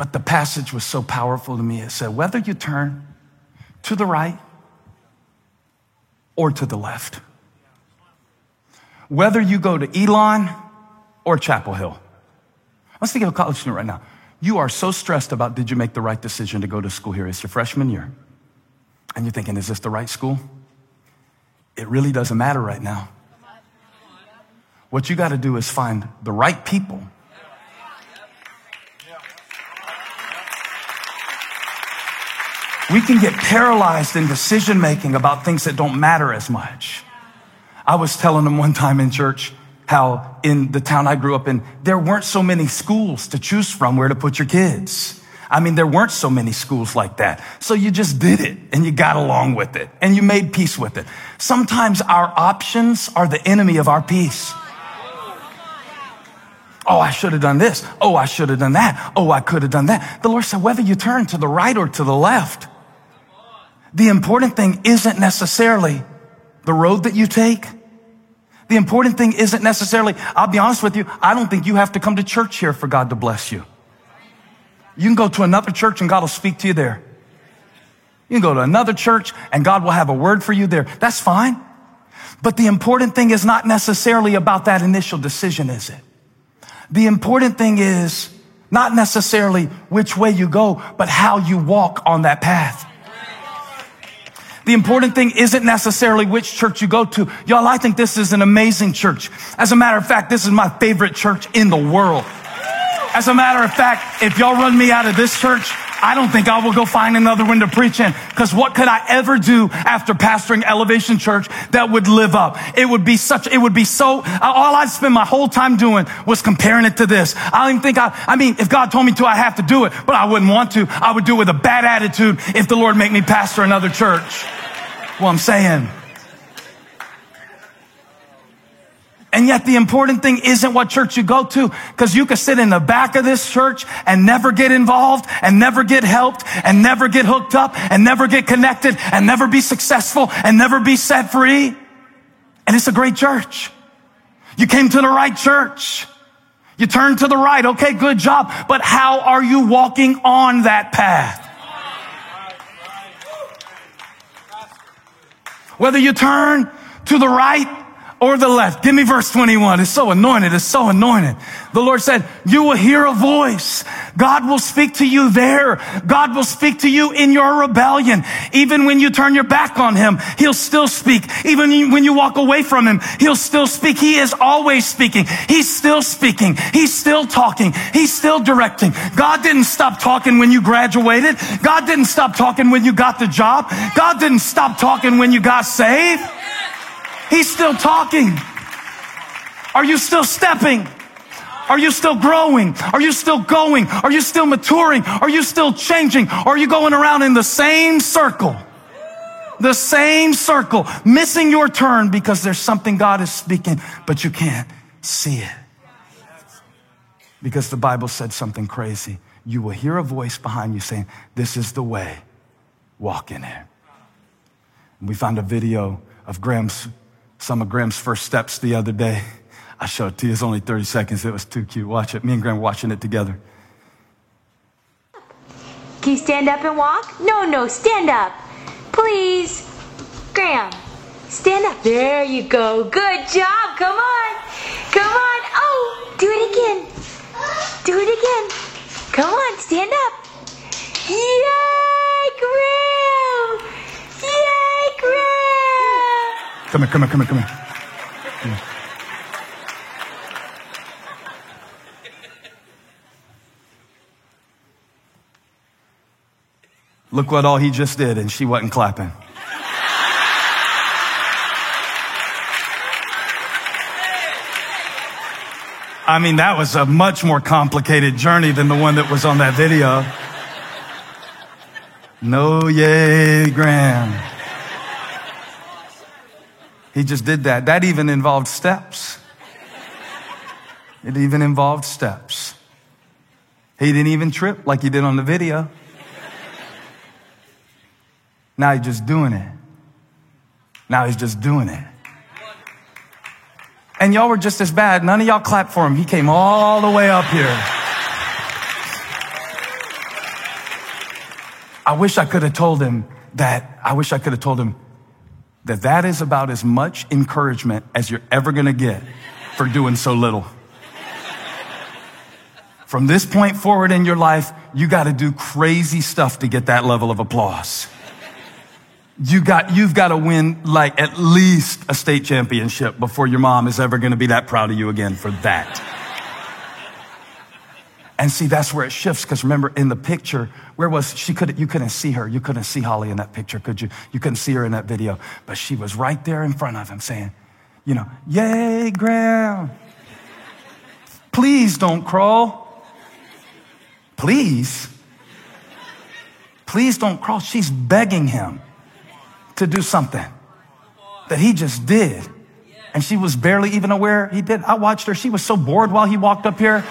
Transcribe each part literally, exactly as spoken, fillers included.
But the passage was so powerful to me. It said, whether you turn to the right or to the left, whether you go to Elon or Chapel Hill. Let's think of a college student right now. You are so stressed about, did you make the right decision to go to school here? It's your freshman year. And you're thinking, is this the right school? It really doesn't matter right now. What you got to do is find the right people. We can get paralyzed in decision making about things that don't matter as much. I was telling them one time in church how in the town I grew up in, there weren't so many schools to choose from where to put your kids. I mean, there weren't so many schools like that. So you just did it and you got along with it and you made peace with it. Sometimes our options are the enemy of our peace. Oh, I should have done this. Oh, I should have done that. Oh, I could have done that. The Lord said, whether you turn to the right or to the left, the important thing isn't necessarily the road that you take. The important thing isn't necessarily, I'll be honest with you, I don't think you have to come to church here for God to bless you. You can go to another church and God will speak to you there. You can go to another church and God will have a word for you there. That's fine. But the important thing is not necessarily about that initial decision, is it? The important thing is not necessarily which way you go, but how you walk on that path. The important thing isn't necessarily which church you go to. Y'all, I think this is an amazing church. As a matter of fact, this is my favorite church in the world. As a matter of fact, if y'all run me out of this church, I don't think I will go find another one to preach in. Because what could I ever do after pastoring Elevation Church that would live up? It would be such, it would be so, all I'd spend my whole time doing was comparing it to this. I don't even think I, I mean, if God told me to, I have to do it, but I wouldn't want to. I would do it with a bad attitude if the Lord make me pastor another church. Well, I'm saying. And yet the important thing isn't what church you go to, because you could sit in the back of this church and never get involved and never get helped and never get hooked up and never get connected and never be successful and never be set free. And it's a great church. You came to the right church. You turned to the right. Okay, good job. But how are you walking on that path? Whether you turn to the right or the left. Give me verse twenty-one. It's so anointed. It's so anointed. The Lord said, you will hear a voice. God will speak to you there. God will speak to you in your rebellion. Even when you turn your back on him, he'll still speak. Even when you walk away from him, he'll still speak. He is always speaking. He's still speaking. He's still talking. He's still directing. God didn't stop talking when you graduated. God didn't stop talking when you got the job. God didn't stop talking when you got saved. He's still talking. Are you still stepping? Are you still growing? Are you still going? Are you still maturing? Are you still changing? Or are you going around in the same circle? The same circle, missing your turn because there's something God is speaking, but you can't see it. Because the Bible said something crazy. You will hear a voice behind you saying, this is the way, walk in it. And we found a video of Graham's Some of Graham's first steps the other day. I showed it to you. It's only thirty seconds. It was too cute. Watch it. Me and Graham were watching it together. Can you stand up and walk? No, no, stand up. Please. Graham, stand up. There you go. Good job. Come on. Come on. Oh, do it again. Do it again. Come on, stand up. Yay, Graham. Yay, Graham. Come here, come here, come here, come here. Come here. Look what all he just did, and she wasn't clapping. I mean, that was a much more complicated journey than the one that was on that video. No, yay, Graham. He just did that. That even involved steps. It even involved steps. He didn't even trip like he did on the video. Now he's just doing it. Now he's just doing it. And y'all were just as bad. None of y'all clapped for him. He came all the way up here. I wish I could have told him that, I wish I could have told him that that is about as much encouragement as you're ever going to get for doing so little. From this point forward in your life, you got to do crazy stuff to get that level of applause. You got, you've got to win like at least a state championship before your mom is ever going to be that proud of you again for that. And see, that's where it shifts. Because remember, in the picture, where was she? Could you couldn't see her. You couldn't see Holly in that picture, could you? You couldn't see her in that video. But she was right there in front of him saying, you know, yay, Graham. Please don't crawl. Please. Please don't crawl. She's begging him to do something that he just did. And she was barely even aware he did. I watched her. She was so bored while he walked up here.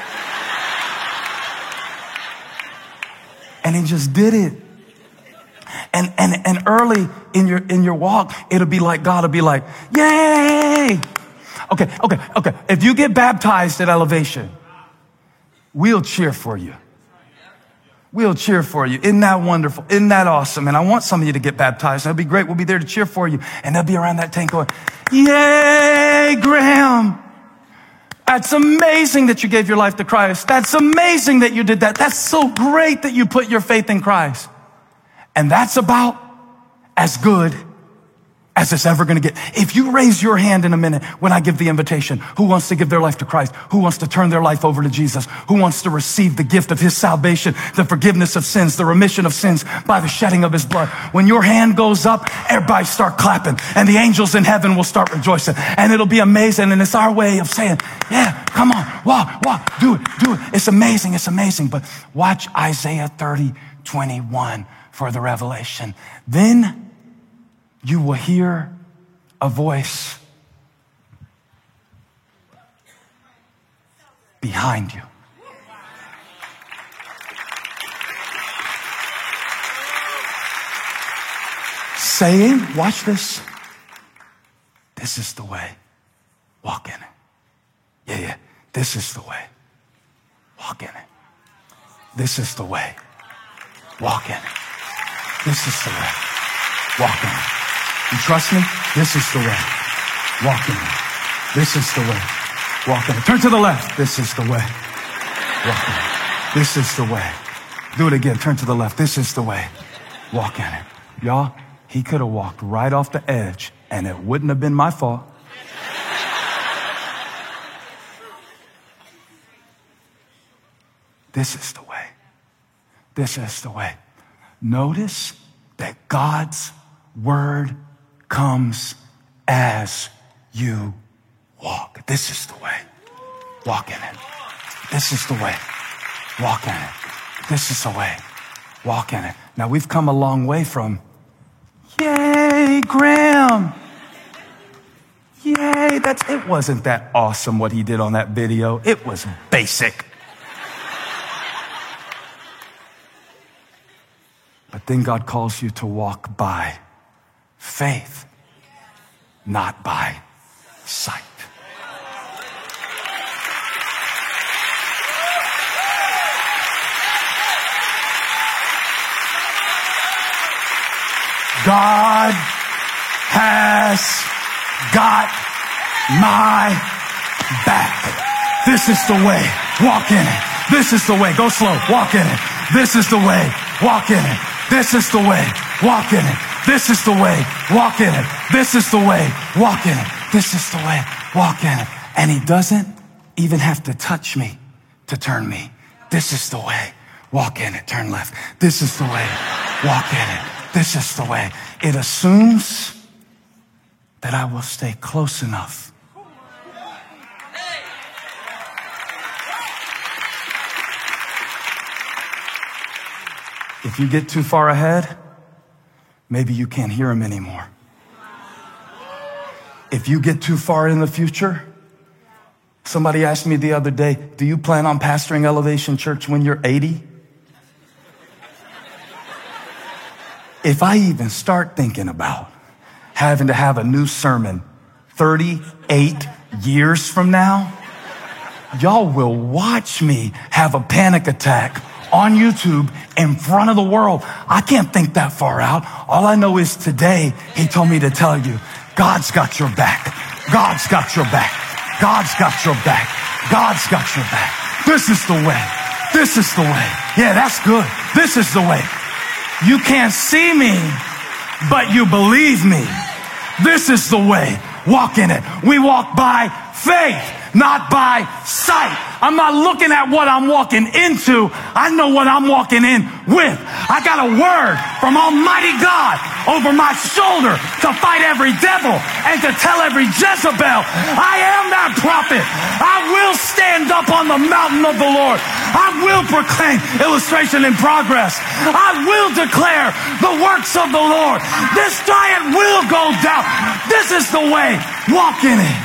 And he just did it. And, and, and early in your, in your walk, it'll be like, God will be like, yay. Okay, okay, okay. If you get baptized at Elevation, we'll cheer for you. We'll cheer for you. Isn't that wonderful? Isn't that awesome? And I want some of you to get baptized. That'll be great. We'll be there to cheer for you. And they'll be around that tank going, yay, Graham. That's amazing that you gave your life to Christ. That's amazing that you did that. That's so great that you put your faith in Christ. And that's about as good as it's ever going to get. If you raise your hand in a minute when I give the invitation, who wants to give their life to Christ? Who wants to turn their life over to Jesus? Who wants to receive the gift of his salvation, the forgiveness of sins, the remission of sins by the shedding of his blood? When your hand goes up, everybody start clapping and the angels in heaven will start rejoicing and it'll be amazing. And it's our way of saying, yeah, come on, walk, walk, do it, do it. It's amazing. It's amazing. But watch Isaiah thirty, twenty-one for the revelation. Then you will hear a voice behind you. Saying, watch this. This is the way. Walk in it. Yeah, yeah. This is the way. Walk in it. This is the way. Walk in it. This is the way. Walk in it. You trust me? This is the way. Walk in it. This is the way. Walk in it. Turn to the left. This is the way. Walk in it. This is the way. Do it again. Turn to the left. This is the way. Walk in it. Y'all, he could have walked right off the edge and it wouldn't have been my fault. This is the way. This is the way. Notice that God's word comes as you walk. This is the way. Walk in it. This is the way. Walk in it. This is the way. Walk in it. Now we've come a long way from, yay, Graham. Yay, that's, it wasn't that awesome what he did on that video. It was basic. But then God calls you to walk by faith, not by sight. God has got my back. This is the way. Walk in it. This is the way. Go slow. Walk in it. This is the way. Walk in it. This is the way. Walk in it. This is the way. Walk in it. This is the way. Walk in it. This is the way. Walk in it. And he doesn't even have to touch me to turn me. This is the way. Walk in it. Turn left. This is the way. Walk in it. This is the way. It assumes that I will stay close enough. If you get too far ahead, maybe you can't hear him anymore. If you get too far in the future, somebody asked me the other day, do you plan on pastoring Elevation Church when you're eighty? If I even start thinking about having to have a new sermon thirty-eight years from now, y'all will watch me have a panic attack on YouTube in front of the world. I can't think that far out. All I know is today he told me to tell you, God's got your back. God's got your back. God's got your back. God's got your back. This is the way. This is the way. Yeah, that's good. This is the way. You can't see me, but you believe me. This is the way. Walk in it. We walk by faith, not by sight. I'm not looking at what I'm walking into. I know what I'm walking in with. I got a word from Almighty God over my shoulder to fight every devil and to tell every Jezebel, I am that prophet. I will stand up on the mountain of the Lord. I will proclaim illustration in progress. I will declare the works of the Lord. This giant will go down. This is the way. Walk in it.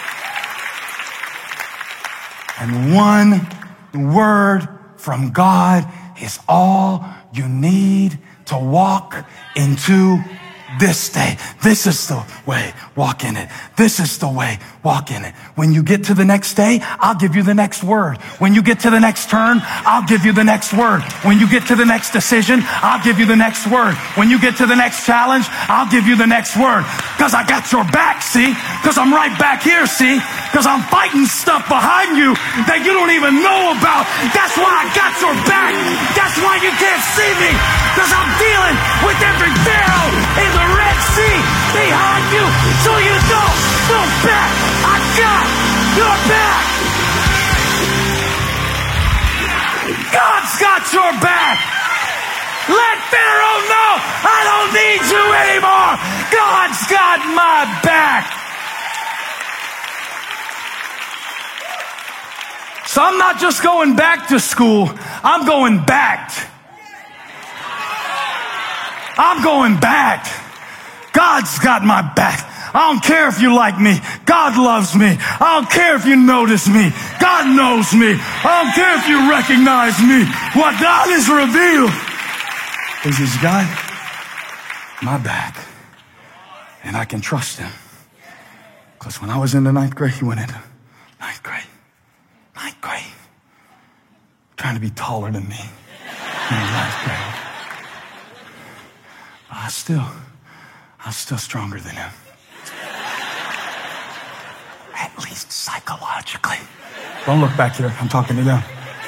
And one word from God is all you need to walk into this day. This is the way. Walk in it. This is the way. Walk in it. When you get to the next day, I'll give you the next word. When you get to the next turn, I'll give you the next word. When you get to the next decision, I'll give you the next word. When you get to the next challenge, I'll give you the next word. Because I got your back, see? Because I'm right back here, see? Because I'm fighting stuff behind you that you don't even know about. That's why I got your back. That's why you can't see me. Because I'm dealing with every Pharaoh in the Red Sea behind you, so you don't go back. I got your back. God's got your back. Let Pharaoh know I don't need you anymore. God's got my back. So I'm not just going back to school. I'm going back. I'm going back. God's got my back. I don't care if you like me. God loves me. I don't care if you notice me. God knows me. I don't care if you recognize me. What God has revealed is He's got my back. And I can trust Him. Because when I was in the ninth grade, He went into ninth grade. Ninth grade. Trying to be taller than me in the ninth grade. I still, I'm still stronger than him. At least psychologically. Don't look back here. I'm talking to them.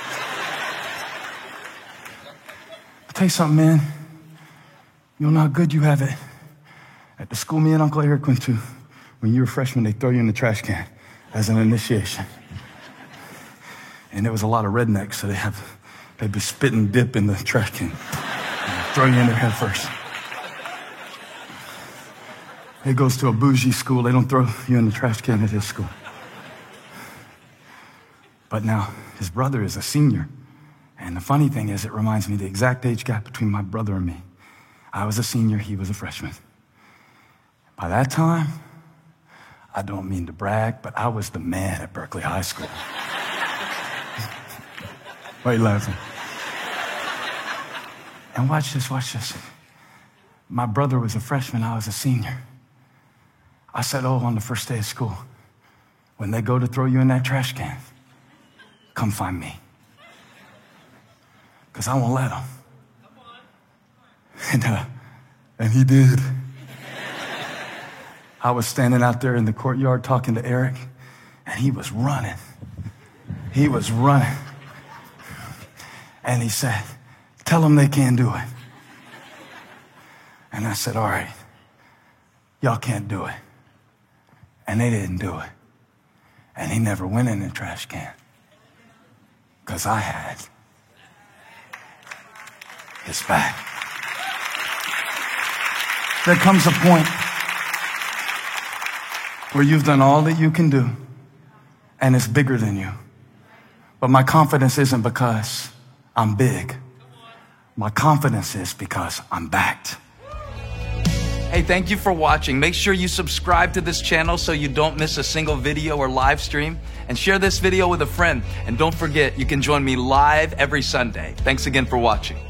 I'll tell you something, man. You know how good you have it. At the school me and Uncle Eric went to, when you were a freshman, they throw you in the trash can as an initiation. And there was a lot of rednecks, so they have, they'd be spitting dip in the trash can. Throw you in there head first. He goes to a bougie school. They don't throw you in the trash can at his school. But now his brother is a senior. And the funny thing is, it reminds me the exact age gap between my brother and me. I was a senior. He was a freshman. By that time, I don't mean to brag, but I was the man at Berkeley High School. Why are you laughing? And watch this, watch this. My brother was a freshman. I was a senior. I said, oh, on the first day of school, when they go to throw you in that trash can, come find me. Because I won't let them. And, uh, and he did. I was standing out there in the courtyard talking to Eric, and he was running. He was running. And he said, tell them they can't do it. And I said, all right, y'all can't do it. And they didn't do it. And he never went in the trash can. Because I had his back. There comes a point where you've done all that you can do, and it's bigger than you. But my confidence isn't because I'm big. My confidence is because I'm backed. Hey, thank you for watching. Make sure you subscribe to this channel so you don't miss a single video or live stream. And share this video with a friend. And don't forget, you can join me live every Sunday. Thanks again for watching.